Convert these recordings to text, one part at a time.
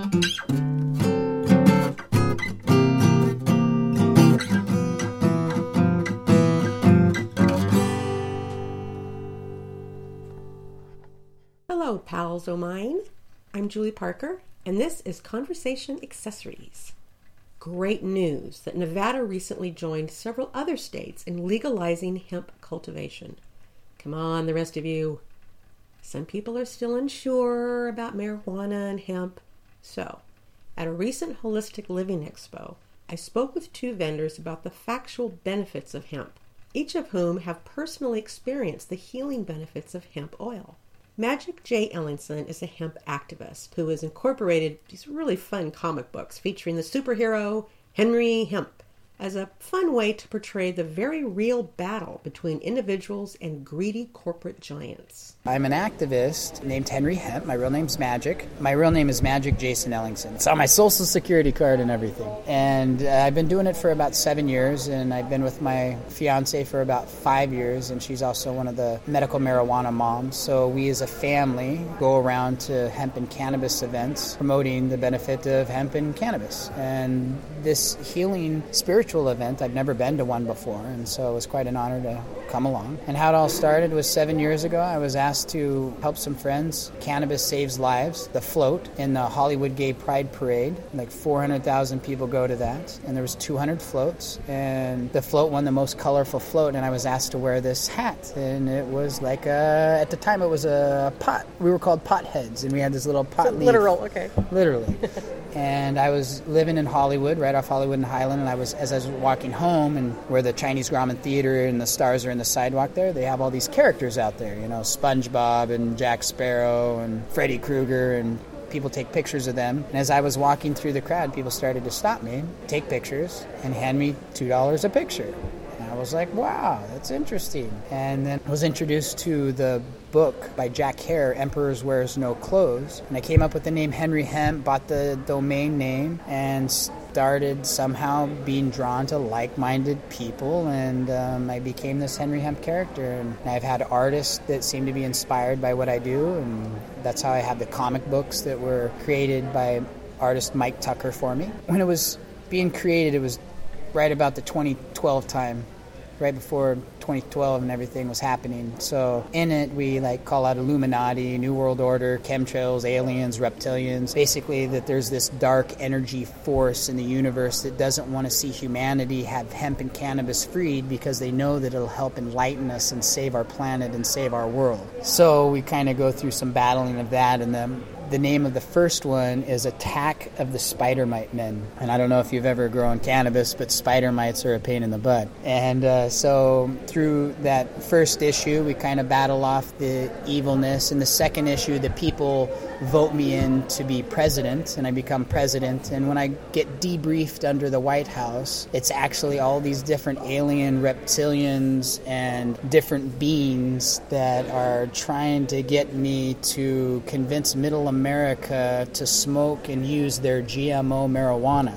Hello, pals o' mine. I'm Julie Parker, and this is Conversation Accessories. Great news that Nevada recently joined several other states in legalizing hemp cultivation. Come on, the rest of you. Some people are still unsure about marijuana and hemp. So, at a recent Holistic Living Expo, I spoke with two vendors about the factual benefits of hemp, each of whom have personally experienced the healing benefits of hemp oil. Magic J. Ellingson is a hemp activist who has incorporated these really fun comic books featuring the superhero Henry Hemp as a fun way to portray the very real battle between individuals and greedy corporate giants. I'm an activist named Henry Hemp. My real name's Magic. My real name is Magic Jason Ellingson. It's on my social security card and everything. And I've been doing it for about 7 years, and I've been with my fiance for about 5 years, and she's also one of the medical marijuana moms. So we as a family go around to hemp and cannabis events promoting the benefit of hemp and cannabis. And this healing spiritual event, I've never been to one before, and so it was quite an honor to come along. And how it all started was 7 years ago. I was asked to help some friends. Cannabis Saves Lives, the float in the Hollywood Gay Pride Parade. Like 400,000 people go to that, and there was 200 floats, and the float won the most colorful float, and I was asked to wear this hat, and it was like at the time it was a pot. We were called potheads, and we had this little pot leaf. Literal, okay. Literally. And I was living in Hollywood, right off Hollywood and Highland, and as I was walking home, and where the Chinese Grauman Theater and the stars are in the sidewalk there, they have all these characters out there, you know, SpongeBob and Jack Sparrow and Freddy Krueger, and people take pictures of them. And as I was walking through the crowd, people started to stop me, take pictures, and hand me $2 a picture. And I was like, wow, that's interesting. And then I was introduced to the book by Jack Hare, Emperors Wears No Clothes. And I came up with the name Henry Hemp, bought the domain name, and started somehow being drawn to like-minded people, and I became this Henry Hemp character. And I've had artists that seem to be inspired by what I do, and that's how I have the comic books that were created by artist Mike Tucker for me. When it was being created, it was right about the 2012 time, right before 2012 and everything was happening. So in it, we call out Illuminati, New World Order, chemtrails, aliens, reptilians. Basically that there's this dark energy force in the universe that doesn't want to see humanity have hemp and cannabis freed because they know that it'll help enlighten us and save our planet and save our world. So we kind of go through some battling of that, and then the name of the first one is Attack of the Spider Mite Men. And I don't know if you've ever grown cannabis, but spider mites are a pain in the butt. And so through that first issue, we kind of battle off the evilness. In the second issue, the people vote me in to be president, and I become president. And when I get debriefed under the White House, it's actually all these different alien reptilians and different beings that are trying to get me to convince Middle America to smoke and use their GMO marijuana.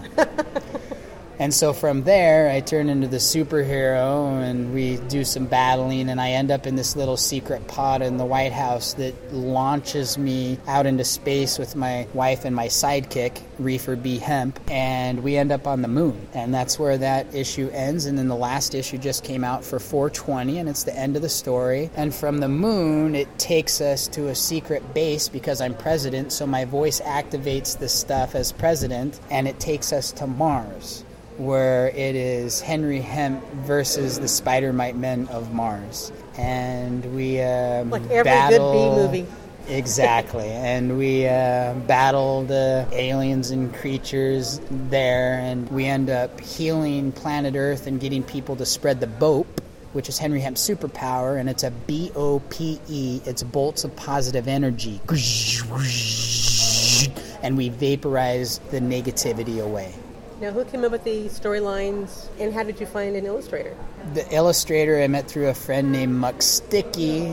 And so from there, I turn into the superhero, and we do some battling, and I end up in this little secret pod in the White House that launches me out into space with my wife and my sidekick, Reefer B. Hemp, and we end up on the moon. And that's where that issue ends, and then the last issue just came out for 420, and it's the end of the story. And from the moon, it takes us to a secret base because I'm president, so my voice activates the stuff as president, and it takes us to Mars, where it is Henry Hemp versus the Spider Mite Men of Mars. And we like every battle, good B movie. Exactly. And we battle the aliens and creatures there, and we end up healing planet Earth and getting people to spread the BOPE, which is Henry Hemp's superpower, and it's a BOPE. It's bolts of positive energy. And we vaporize the negativity away. Now, who came up with the storylines, and how did you find an illustrator? The illustrator I met through a friend named Muck Sticky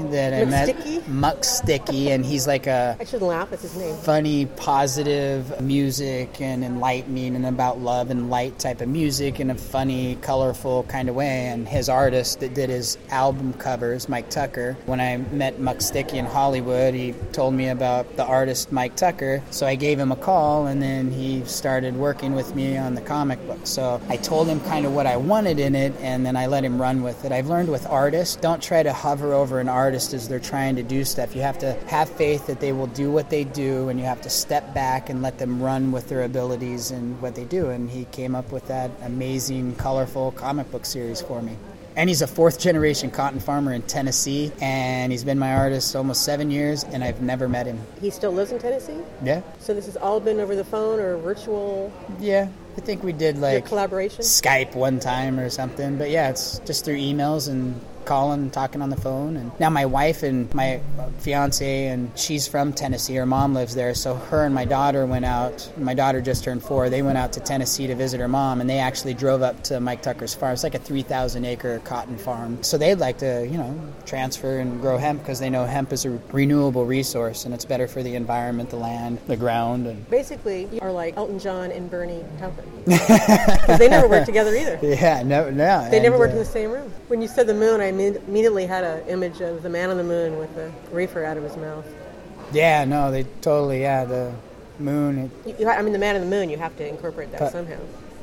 Muck Sticky, and he's like I shouldn't laugh, that's his name. Funny, positive music and enlightening and about love and light type of music in a funny, colorful kind of way. And his artist that did his album covers, Mike Tucker, when I met Muck Sticky in Hollywood, he told me about the artist Mike Tucker, so I gave him a call, and then he started working with me on the comic book. So I told him kind of what I wanted in it, and then I let him run with it. I've learned with artists, don't try to hover over an artist as they're trying to do stuff. You have to have faith that they will do what they do, and you have to step back and let them run with their abilities and what they do. And he came up with that amazing, colorful comic book series for me. And he's a fourth-generation cotton farmer in Tennessee, and he's been my artist almost 7 years, and I've never met him. He still lives in Tennessee? Yeah. So this has all been over the phone or virtual? Yeah, I think we did your collaboration? Skype one time or something, but yeah, it's just through emails and calling and talking on the phone. And now my wife and my fiance, and she's from Tennessee, her mom lives there, so her and my daughter went out. My daughter just turned 4. They went out to Tennessee to visit her mom, and they actually drove up to Mike Tucker's farm. It's like a 3,000 acre cotton farm, so they'd like to transfer and grow hemp because they know hemp is a renewable resource and it's better for the environment, the land, the ground. And basically you are like Elton John and Bernie Taupin, because they never worked together either. Yeah, no. They never worked in the same room. When you said the moon, I immediately had an image of the man on the moon with the reefer out of his mouth. Yeah, no, they totally, the moon. The man on the moon, you have to incorporate that somehow.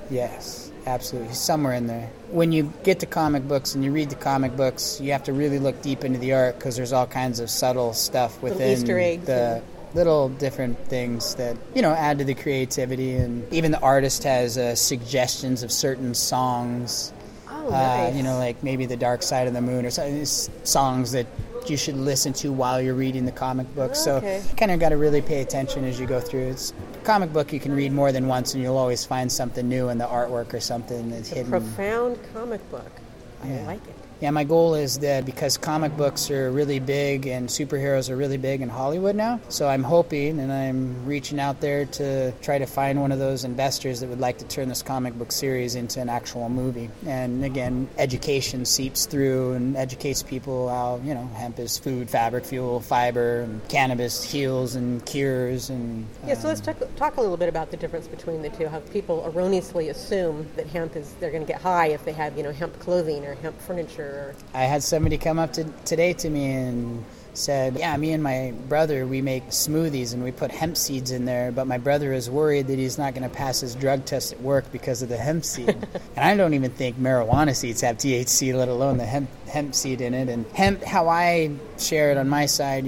Yes, absolutely, somewhere in there. When you get to comic books and you read the comic books, you have to really look deep into the art because there's all kinds of subtle stuff within Easter eggs the little different things that, add to the creativity. And even the artist has suggestions of certain songs. Nice. Like maybe The Dark Side of the Moon or something, songs that you should listen to while you're reading the comic book. So you kind of got to really pay attention as you go through. It's a comic book you can read more than once, and you'll always find something new in the artwork or something that's hidden. Profound comic book. I like it. Yeah, my goal is that because comic books are really big and superheroes are really big in Hollywood now, so I'm hoping and I'm reaching out there to try to find one of those investors that would like to turn this comic book series into an actual movie. And again, education seeps through and educates people how, hemp is food, fabric, fuel, fiber, and cannabis heals and cures. And so let's talk a little bit about the difference between the two, how people erroneously assume that they're going to get high if they have, hemp clothing or hemp furniture. I had somebody come up today to me and said, me and my brother, we make smoothies and we put hemp seeds in there, but my brother is worried that he's not going to pass his drug test at work because of the hemp seed. And I don't even think marijuana seeds have THC, let alone the hemp seed in it. And hemp, how I share it on my side,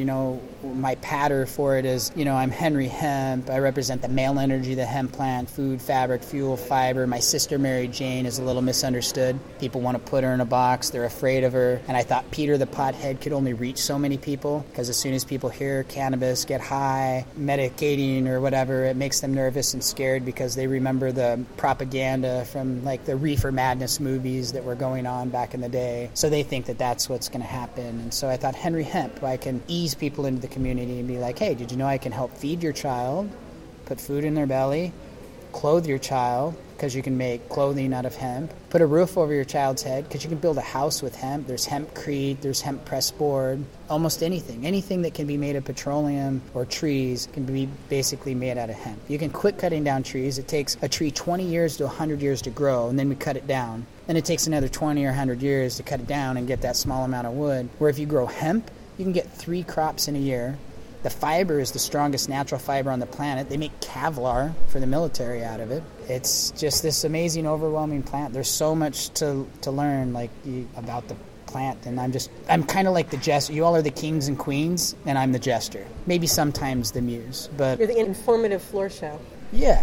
my patter for it is, I'm Henry Hemp. I represent the male energy of the hemp plant, food, fabric, fuel, fiber. My sister, Mary Jane, is a little misunderstood. People want to put her in a box. They're afraid of her. And I thought Peter the Pothead could only reach so many people because as soon as people hear cannabis, get high, medicating or whatever, it makes them nervous and scared because they remember the propaganda from like the Reefer Madness movies that were going on back in the day. So they think that that's what's going to happen. And so I thought Henry Hemp, I can ease people into the community and be like, hey, did you know I can help feed your child, put food in their belly, clothe your child, because you can make clothing out of hemp, put a roof over your child's head, because you can build a house with hemp. There's hempcrete, there's hemp press board, almost anything that can be made of petroleum or trees can be basically made out of hemp. You can quit cutting down trees. It takes a tree 20 years to 100 years to grow, and then we cut it down. Then it takes another 20 or 100 years to cut it down and get that small amount of wood, where if you grow hemp, you can get 3 crops in a year. The fiber is the strongest natural fiber on the planet. They make Kevlar for the military out of it. It's just this amazing, overwhelming plant. There's so much to learn about the plant, and I'm kind of like the jester. You all are the kings and queens, and I'm the jester. Maybe sometimes the muse, but you're the informative floor show. Yeah.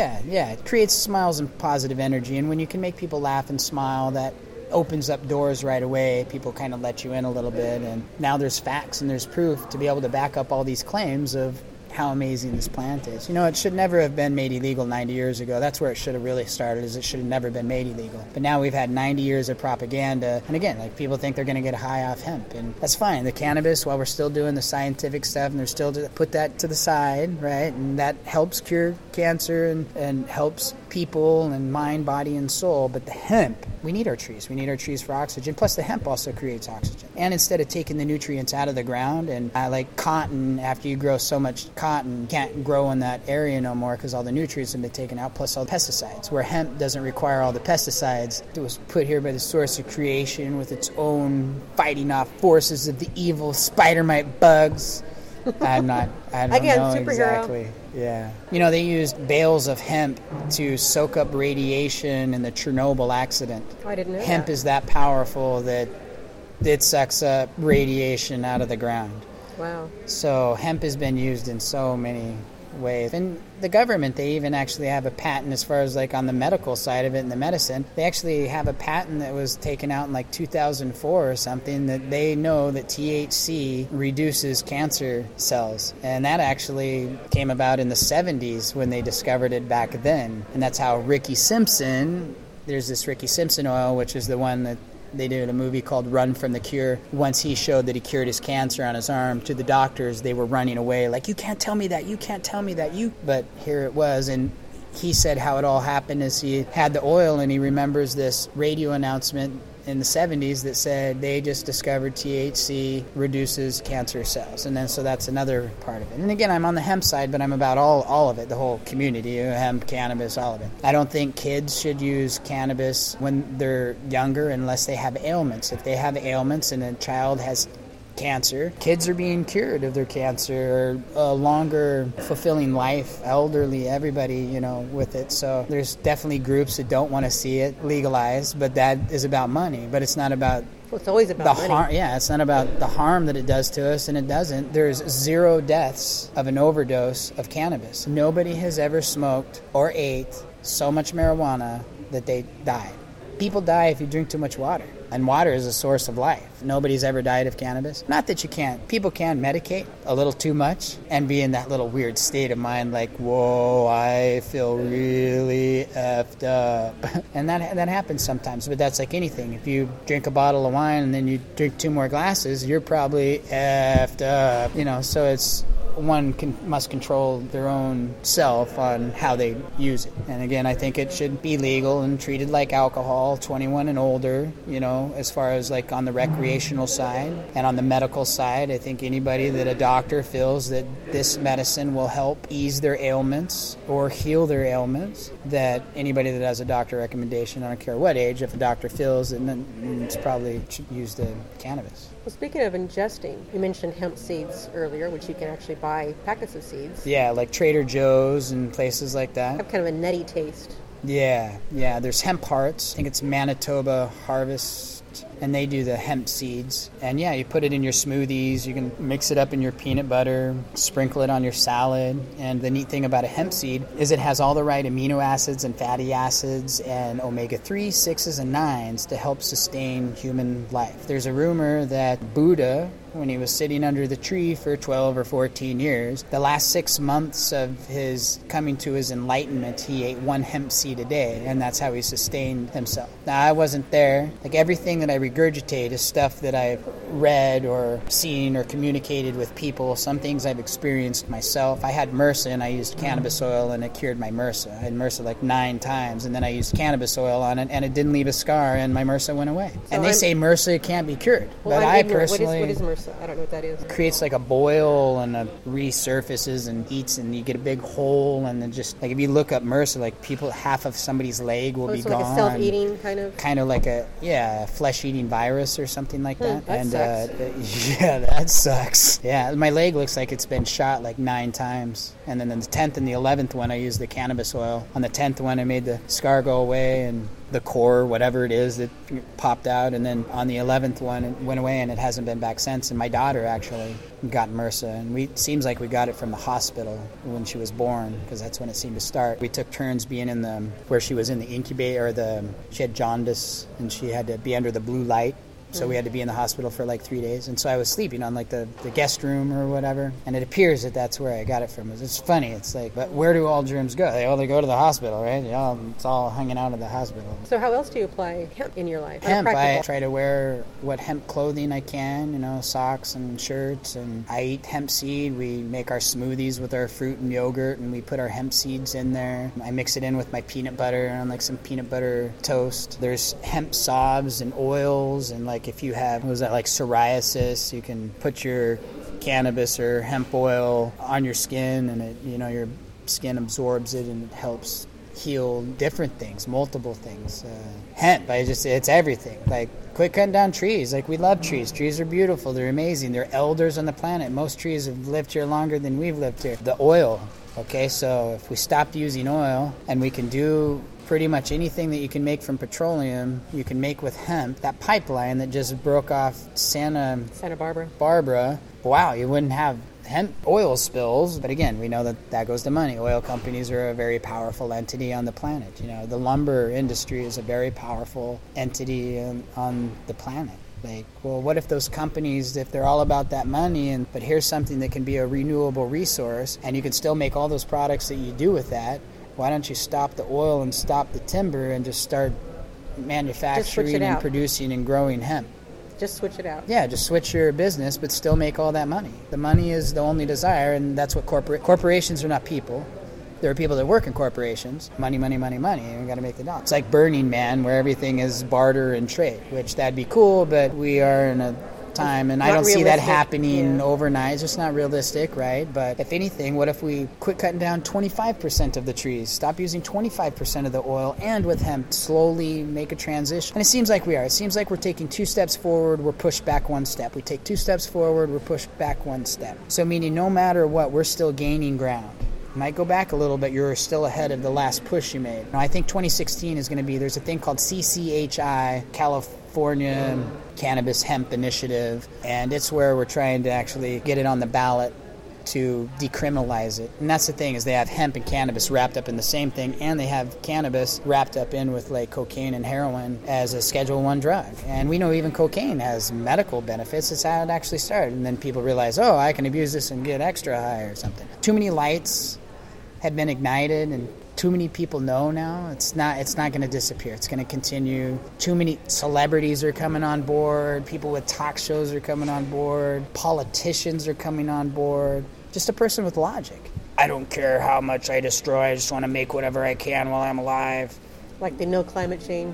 It creates smiles and positive energy, and when you can make people laugh and smile, that opens up doors right away. People kind of let you in a little bit, and now there's facts and there's proof to be able to back up all these claims of how amazing this plant is. You know, it should never have been made illegal 90 years ago. That's where it should have really started, is it should have never been made illegal. But now we've had 90 years of propaganda. And again, like, people think they're going to get high off hemp. And that's fine. The cannabis, while we're still doing the scientific stuff, and they're still to put that to the side, right? And that helps cure cancer and helps people and mind, body, and soul. But the hemp, we need our trees. We need our trees for oxygen. Plus, the hemp also creates oxygen. And instead of taking the nutrients out of the ground, and like cotton, after you grow so much cotton, can't grow in that area no more because all the nutrients have been taken out, plus all the pesticides. Where hemp doesn't require all the pesticides. It was put here by the source of creation with its own fighting off forces of the evil spider mite bugs. I don't Again, know superhero. Exactly. Yeah. You know, they used bales of hemp to soak up radiation in the Chernobyl accident. Oh, I didn't know Hemp that. is that powerful that it sucks up radiation out of the ground. Wow. So hemp has been used in so many ways. And the government, they even actually have a patent as far as like on the medical side of it and the medicine. They actually have a patent that was taken out in like 2004 or something that they know that THC reduces cancer cells. And that actually came about in the 70s when they discovered it back then. And that's how Ricky Simpson, there's this Ricky Simpson oil, which is the one that they did a movie called Run from the Cure. Once he showed that he cured his cancer on his arm to the doctors, they were running away like, you can't tell me that, you can't tell me that. But here it was. And he said how it all happened is he had the oil, and he remembers this radio announcement in the 70s that said they just discovered THC reduces cancer cells. And then so that's another part of it. And again, I'm on the hemp side, but I'm about all of it, the whole community, hemp, cannabis, all of it. I don't think kids should use cannabis when they're younger unless they have ailments. If they have ailments and a child has cancer, kids are being cured of their cancer, or a longer fulfilling life, elderly, everybody, with it. So there's definitely groups that don't want to see it legalized, but that is about money. But it's not about Well, it's always about the money. harm. Yeah, it's not about the harm that it does to us, and it doesn't. There's 0 deaths of an overdose of cannabis. Nobody has ever smoked or ate so much marijuana that they died. People die if you drink too much water. And water is a source of life. Nobody's ever died of cannabis. Not that you can't. People can medicate a little too much and be in that little weird state of mind like, whoa, I feel really effed up. And that happens sometimes, but that's like anything. If you drink a bottle of wine and then you drink 2 more glasses, you're probably effed up. So it's one must control their own self on how they use it. And again, I think it should be legal and treated like alcohol, 21 and older, as far as like on the recreational side. And on the medical side, I think anybody that a doctor feels that this medicine will help ease their ailments or heal their ailments, that anybody that has a doctor recommendation, I don't care what age, if a doctor feels it, then it's probably should use the cannabis. Well, speaking of ingesting, you mentioned hemp seeds earlier, which you can actually buy packets of seeds. Yeah, like Trader Joe's and places like that. Have kind of a nutty taste. Yeah. There's Hemp Hearts. I think it's Manitoba Harvest, and they do the hemp seeds. And yeah, you put it in your smoothies. You can mix it up in your peanut butter, sprinkle it on your salad. And the neat thing about a hemp seed is it has all the right amino acids and fatty acids and omega-3, 6s, and 9s to help sustain human life. There's a rumor that Buddha, when he was sitting under the tree for 12 or 14 years, the last 6 months of his coming to his enlightenment, he ate 1 hemp seed a day, and that's how he sustained himself. Now, I wasn't there. Like, everything that I regurgitate is stuff that I've read or seen or communicated with people. Some things I've experienced myself. I had MRSA, and I used cannabis oil, and it cured my MRSA. I had MRSA like 9 times, and then I used cannabis oil on it, and it didn't leave a scar, and my MRSA went away. So And they say MRSA can't be cured, Well, but I'm I ignorant. personally... What is MRSA? I don't know what that is. creates like a boil and resurfaces and eats, and you get a big hole, and then just like if you look up MRSA, like people, half of somebody's leg will be So gone. like a self-eating kind of? Like a flesh-eating virus or something like that. That sucks. Yeah, that sucks. Yeah, my leg looks like it's been shot like 9 times. And then the 10th and the 11th one, I used the cannabis oil. On the 10th one, I made the scar go away and the core, whatever it is, that popped out. And then on the 11th one, it went away, and it hasn't been back since. And my daughter actually got MRSA, and it seems like we got it from the hospital when she was born, because that's when it seemed to start. We took turns being where she was in the incubator, she had jaundice, and she had to be under the blue light So we had to be in the hospital for like 3 days. And so I was sleeping on like the guest room or whatever. And it appears that that's where I got it from. It's funny. It's like, but where do all germs go? They go to the hospital, right? It's all hanging out at the hospital. So how else do you apply hemp in your life? Hemp, I try to wear what hemp clothing I can, socks and shirts. And I eat hemp seed. We make our smoothies with our fruit and yogurt, and we put our hemp seeds in there. I mix it in with my peanut butter on like some peanut butter toast. There's hemp salves and oils, and like if you have, like psoriasis, you can put your cannabis or hemp oil on your skin, and it, your skin absorbs it and it helps heal different things, multiple things. Hemp, it's everything. Like, quit cutting down trees. Like, we love trees. Trees are beautiful. They're amazing. They're elders on the planet. Most trees have lived here longer than we've lived here. The oil, okay, so if we stop using oil and we can do pretty much anything that you can make from petroleum, you can make with hemp. That pipeline that just broke off Santa Barbara, wow, you wouldn't have hemp oil spills. But again, we know that goes to money. Oil companies are a very powerful entity on the planet. The lumber industry is a very powerful entity on the planet. Like, well, what if those companies, if they're all about that money, but here's something that can be a renewable resource, and you can still make all those products that you do with that, why don't you stop the oil and stop the timber and just start manufacturing and producing and growing hemp? Just switch it out. Yeah, just switch your business, but still make all that money. The money is the only desire, and that's what corporations are not people. There are people that work in corporations. Money, money, money, money. You got to make the dollars. It's like Burning Man, where everything is barter and trade, which that'd be cool, but we are in a time, and I don't see that happening overnight. It's just not realistic, right? But if anything, what if we quit cutting down 25% of the trees, stop using 25% of the oil, and with hemp, slowly make a transition? And it seems like we are. It seems like we're taking 2 steps forward, we're pushed back 1 step. We take 2 steps forward, we're pushed back 1 step. So meaning no matter what, we're still gaining ground. Might go back a little bit, you're still ahead of the last push you made. Now, I think 2016 is going to be, there's a thing called CCHI, California Cannabis Hemp Initiative, and it's where we're trying to actually get it on the ballot to decriminalize it. And that's the thing, is they have hemp and cannabis wrapped up in the same thing, and they have cannabis wrapped up in with like cocaine and heroin as a Schedule I drug. And we know even cocaine has medical benefits. It's how it actually started. And then people realize, oh, I can abuse this and get extra high or something. Too many lights have been ignited, and too many people know now. It's not going to disappear. It's going to continue. Too many celebrities are coming on board. People with talk shows are coming on board. Politicians are coming on board. Just a person with logic. I don't care how much I destroy. I just want to make whatever I can while I'm alive. Like they know climate change.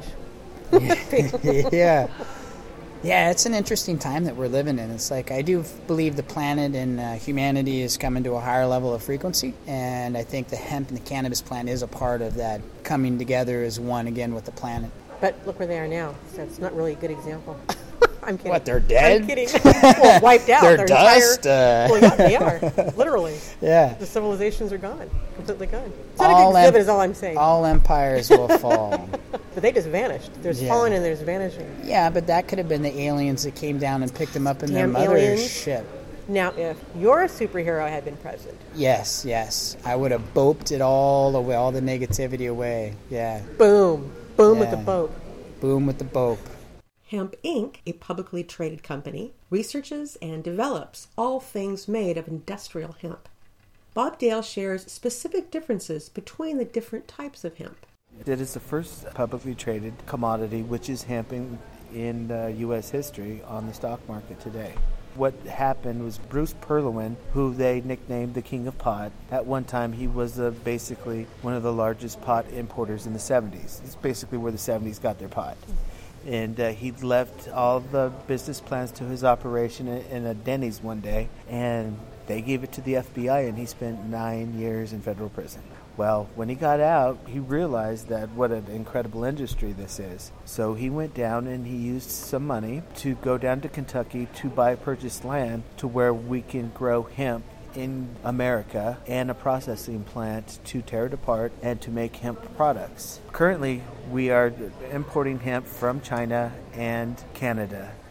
Yeah. Yeah, it's an interesting time that we're living in. It's like, I do believe the planet and humanity is coming to a higher level of frequency, and I think the hemp and the cannabis plant is a part of that coming together as one again with the planet. But look where they are now. So it's not really a good example. I'm kidding. What, they're dead? I'm kidding. Well, wiped out. They're dust? Well, yeah, they are. Literally. Yeah. The civilizations are gone. Completely gone. It's not a good exhibit is all I'm saying. All empires will fall. But they just vanished. There's falling and there's vanishing. Yeah, but that could have been the aliens that came down and picked them up in their mothership. Now, if your superhero had been president. Yes. I would have booped it all away, all the negativity away. Yeah. Boom with the bope. Boom with the bope. Hemp Inc., a publicly traded company, researches and develops all things made of industrial hemp. Bob Dale shares specific differences between the different types of hemp. It is the first publicly traded commodity, which is hemp in U.S. history on the stock market today. What happened was Bruce Perlwin, who they nicknamed the King of Pot, at one time he was basically one of the largest pot importers in the 70s. It's basically where the 70s got their pot. And he left all the business plans to his operation in a Denny's one day, and they gave it to the FBI, and he spent 9 years in federal prison. Well, when he got out, he realized that what an incredible industry this is. So he went down and he used some money to go down to Kentucky to purchase land to where we can grow hemp in America and a processing plant to tear it apart and to make hemp products. Currently, we are importing hemp from China and Canada.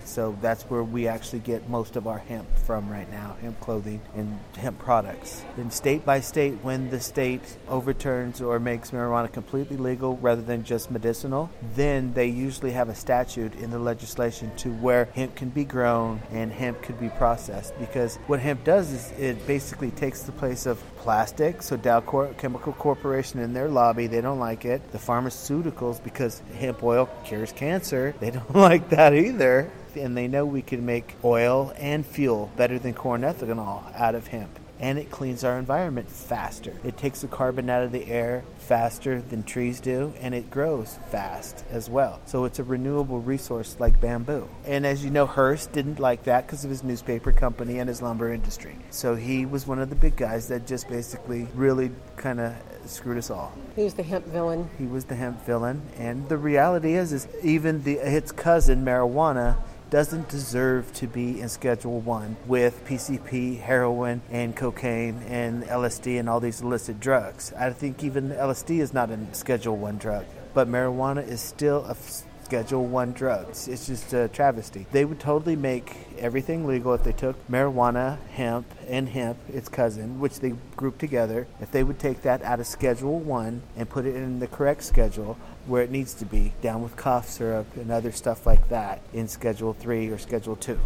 So that's where we actually get most of our hemp from right now, hemp clothing and hemp products. And state by state, when the state overturns or makes marijuana completely legal rather than just medicinal, then they usually have a statute in the legislation to where hemp can be grown and hemp could be processed. Because what hemp does is it basically takes the place of plastic. So Dow Chemical Corporation in their lobby, they don't like it. The pharmaceuticals, because hemp oil cures cancer, they don't like that either. And they know we can make oil and fuel better than corn ethanol out of hemp. And it cleans our environment faster. It takes the carbon out of the air faster than trees do, and it grows fast as well. So it's a renewable resource like bamboo. And as you know, Hearst didn't like that because of his newspaper company and his lumber industry. So he was one of the big guys that just basically really kind of screwed us all. He was the hemp villain. He was the hemp villain. And the reality is even its cousin, marijuana, doesn't deserve to be in Schedule 1 with PCP, heroin, and cocaine, and LSD, and all these illicit drugs. I think even LSD is not a Schedule 1 drug, but marijuana is still a Schedule 1 drug. It's just a travesty. They would totally make everything legal if they took marijuana, hemp, and hemp, its cousin, which they grouped together. If they would take that out of Schedule 1 and put it in the correct schedule, where it needs to be, down with cough syrup and other stuff like that in Schedule 3 or Schedule 2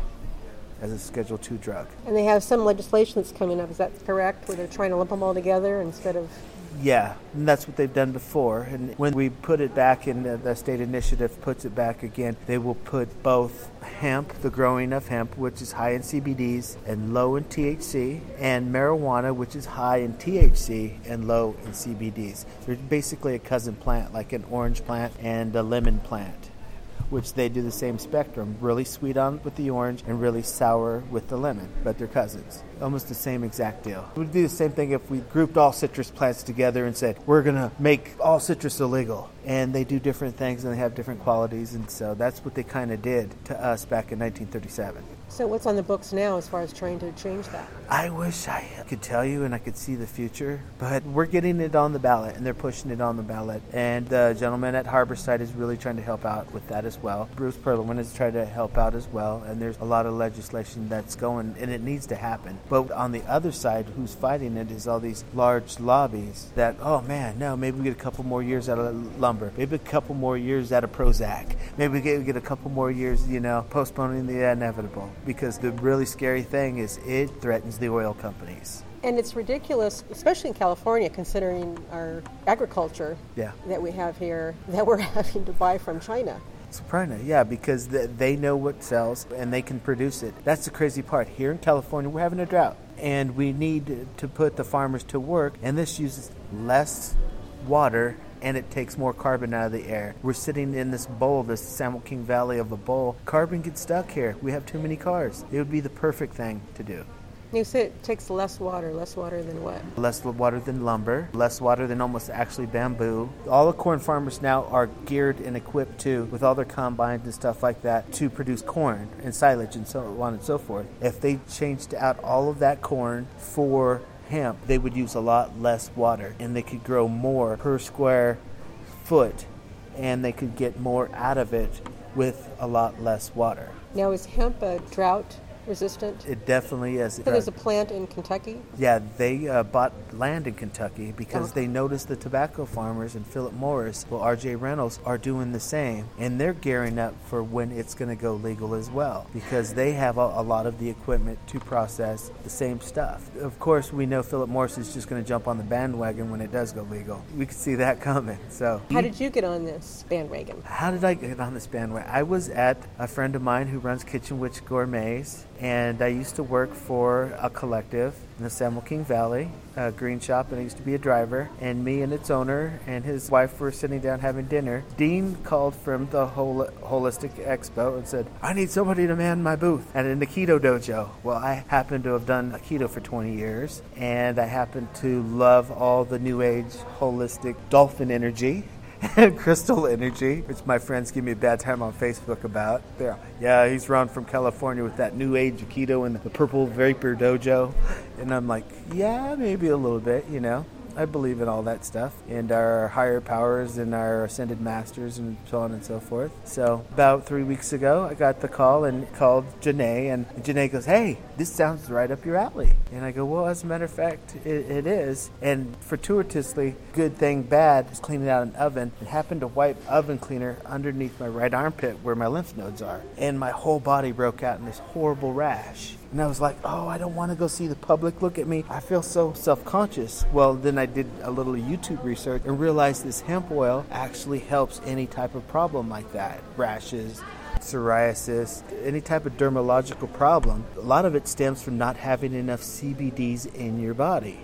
as a Schedule 2 drug. And they have some legislation that's coming up, is that correct, where they're trying to lump them all together instead of... Yeah, and that's what they've done before. And when we put it back in, the state initiative puts it back again, they will put both hemp, the growing of hemp, which is high in CBDs and low in THC, and marijuana, which is high in THC and low in CBDs. They're basically a cousin plant, like an orange plant and a lemon plant, which they do the same spectrum, really sweet on with the orange and really sour with the lemon, but they're cousins. Almost the same exact deal. It would be the same thing if we grouped all citrus plants together and said, we're going to make all citrus illegal. And they do different things and they have different qualities, and so that's what they kind of did to us back in 1937. So what's on the books now as far as trying to change that? I wish I could tell you and I could see the future, but we're getting it on the ballot and they're pushing it on the ballot. And the gentleman at Harborside is really trying to help out with that as well. Bruce Perlman is trying to help out as well, and there's a lot of legislation that's going, and it needs to happen. But on the other side, who's fighting it is all these large lobbies that, oh man, no, maybe we get a couple more years out of lumber, maybe a couple more years out of Prozac, maybe we get a couple more years, postponing the inevitable. Because the really scary thing is it threatens the oil companies. And it's ridiculous, especially in California, considering our agriculture that we have here, that we're having to buy from China. Soprano, yeah, because they know what sells and they can produce it. That's the crazy part. Here in California, we're having a drought, and we need to put the farmers to work, and this uses less water and it takes more carbon out of the air. We're sitting in this bowl, this San Joaquin Valley of a bowl. Carbon gets stuck here. We have too many cars. It would be the perfect thing to do. You say it takes less water than what? Less water than lumber, less water than almost actually bamboo. All the corn farmers now are geared and equipped with all their combines and stuff like that, to produce corn and silage and so on and so forth. If they changed out all of that corn for hemp, they would use a lot less water and they could grow more per square foot and they could get more out of it with a lot less water. Now, is hemp a drought resistant? It definitely is. So there's a plant in Kentucky? Yeah, they bought land in Kentucky because they noticed the tobacco farmers and Philip Morris, R.J. Reynolds, are doing the same. And they're gearing up for when it's going to go legal as well, because they have a lot of the equipment to process the same stuff. Of course, we know Philip Morris is just going to jump on the bandwagon when it does go legal. We could see that coming. So, how did you get on this bandwagon? How did I get on this bandwagon? I was at a friend of mine who runs Kitchen Witch Gourmets, and I used to work for a collective in the San Joaquin Valley, a green shop, and I used to be a driver. And me and its owner and his wife were sitting down having dinner. Dean called from the Holistic Expo and said, I need somebody to man my booth at an Aikido dojo. Well, I happen to have done Aikido for 20 years, and I happen to love all the New Age, holistic dolphin energy and crystal energy, which my friends give me a bad time on Facebook about. Yeah, he's around from California with that New Age Aikido and the Purple Vapor Dojo. And I'm like, yeah, maybe a little bit, I believe in all that stuff and our higher powers and our ascended masters and so on and so forth. So about 3 weeks ago, I got the call and called Janae, and Janae goes, "Hey, this sounds right up your alley." And I go, "Well, as a matter of fact, it is." And fortuitously, good thing bad, I was cleaning out an oven and happened to wipe oven cleaner underneath my right armpit where my lymph nodes are. And my whole body broke out in this horrible rash. And I was like, oh, I don't want to go see the public look at me. I feel so self-conscious. Well, then I did a little YouTube research and realized this hemp oil actually helps any type of problem like that. Rashes, psoriasis, any type of dermatological problem. A lot of it stems from not having enough CBDs in your body.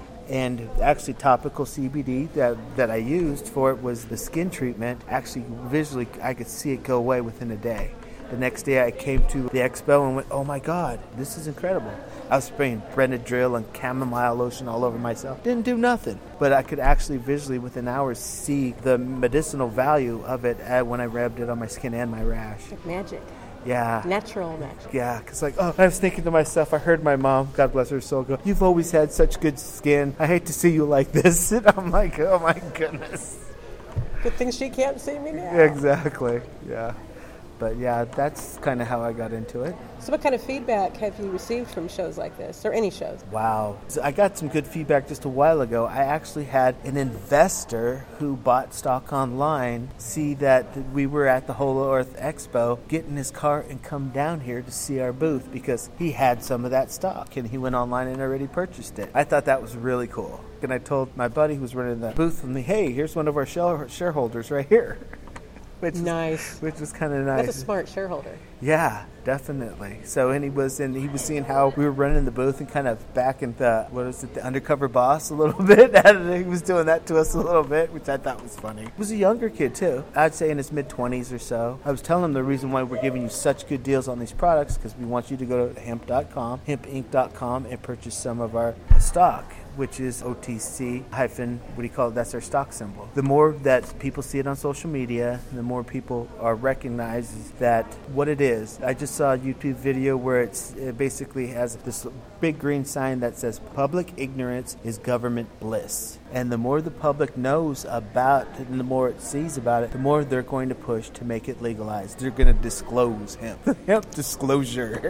And actually topical CBD that I used for it was the skin treatment. Actually, visually, I could see it go away within a day. The next day I came to the expo and went, oh my God, this is incredible. I was spraying Benadryl and chamomile lotion all over myself. Didn't do nothing. But I could actually visually within hours see the medicinal value of it when I rubbed it on my skin and my rash. Like magic. Yeah. Natural magic. Yeah, because I was thinking to myself, I heard my mom, God bless her soul, go, "You've always had such good skin. I hate to see you like this." And I'm like, oh my goodness. Good thing she can't see me now. Exactly, yeah. But yeah, that's kind of how I got into it. So what kind of feedback have you received from shows like this, or any shows? Wow. So I got some good feedback just a while ago. I actually had an investor who bought stock online see that we were at the Whole Earth Expo, get in his car and come down here to see our booth because he had some of that stock and he went online and already purchased it. I thought that was really cool. And I told my buddy who was running the booth with me, hey, here's one of our shareholders right here. Which was kind of nice. That's a smart shareholder. Yeah, definitely. So, and he was seeing how we were running the booth and kind of back in the undercover boss a little bit. He was doing that to us a little bit, which I thought was funny. He was a younger kid too. I'd say in his mid-20s or so. I was telling him the reason why we're giving you such good deals on these products because we want you to go to hemp.com, hempinc.com, and purchase some of our stock, which is OTC that's our stock symbol. The more that people see it on social media, the more people recognize that what it is. I just saw a YouTube video where it basically has this big green sign that says public ignorance is government bliss. And the more the public knows about it and the more it sees about it, the more they're going to push to make it legalized. They're going to disclose hemp. Hemp disclosure.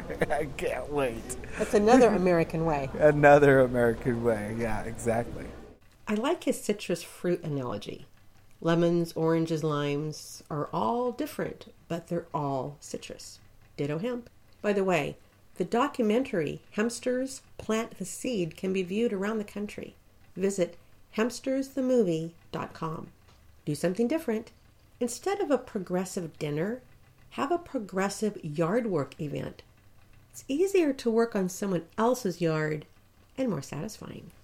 I can't wait. That's another American way. Another American way. Yeah, exactly. I like his citrus fruit analogy. Lemons, oranges, limes are all different, but they're all citrus. Ditto hemp. By the way, the documentary Hempsters Plant the Seed can be viewed around the country. Visit hempstersthemovie.com. Do something different. Instead of a progressive dinner, have a progressive yard work event. It's easier to work on someone else's yard and more satisfying.